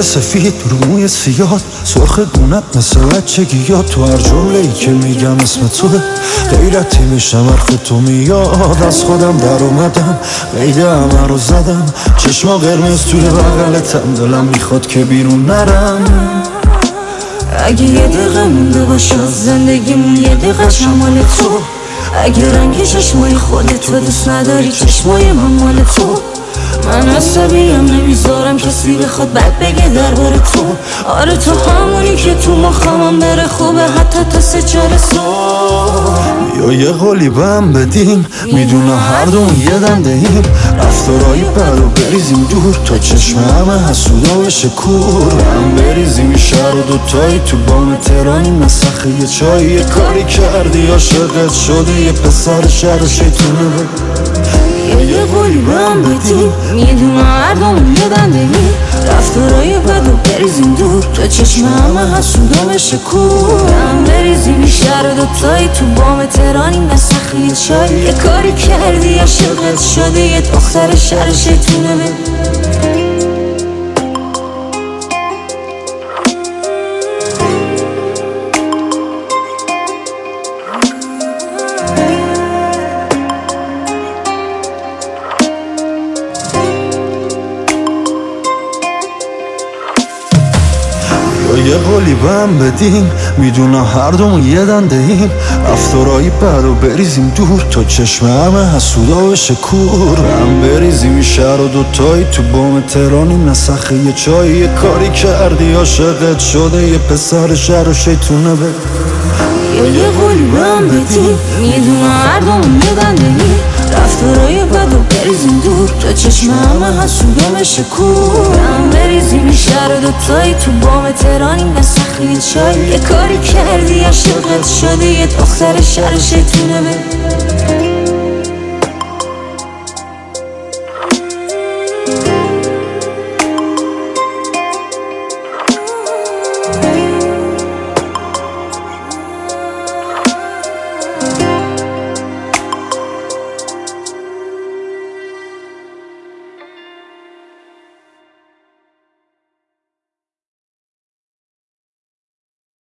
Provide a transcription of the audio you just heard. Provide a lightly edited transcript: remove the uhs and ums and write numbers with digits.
لباس سفید رو موی سیاد، سرخ گونت مثل بچگیات. تو هر جمله‌ای که میگم اسم توه، غیرتی میشم حرف تو میاد. از خودم در اومدم، قید همه رو زدم، چشما قرمز توی بغلتم، دلم میخواد که بیرون نرم. اگه یه دقیقه مونده باشه از زندگیمون، یه دقیقه شمال تو. اگه رنگ چشمای خودتو دوست نداری، چشمای من مال تو. من عصبیم نمیذارم کسی بخواد بد بگه درباره تو. آره تو همونی که تو مخمم بره خوبه، حتی تا 3-4 صبح. یا یه قولی به هم بدیم، میدونه هر دوم یه دنده ایم. رفتارایی بد و بریزیم دور، تا چشم همه حسودا بشه کور. هم بریزیم این شهر و دوتایی تو بام تهرانی، مسخه یه چایی. یه کاری کردی عاشقت شدی، یه پسر شهر و شیطونه یا یه قولی به هم بدیم، میدونه هر دوم یه دنده ایم. رفتارای بد و بریزیم دور، تا چشم همه حسودا بشه کور. هم بریزیم این شهر و دوتایی تو بام تهرانی، مسخه یه چایی. یه کاری کردی عاشقت شدی، یه دختر شهر شیطونه یه قولی به هم بدیم، میدونه هر دومون یه دنده ایم. رفتارایی بد و بریزیم دور، تا چشم همه حسودا بشه کور. هم بریزیم این شهر و دوتایی تو بام تهرانی، مسخه یه چایی. یه کاری کردی عاشقت شده، یه پسر شهر و شیطونه یا یه قولی به هم بدیم، میدونه هر دومون یه دنده ایم. رفتارای بد و بریزیم دور، تا چشم همه حسودا بشه کور. هم بریزیم این شهر و دوتایی تو بام تهرانی، مسخه یه چایی. یه کاری کردی عاشقت شدی، یه دختر شهر شیطونه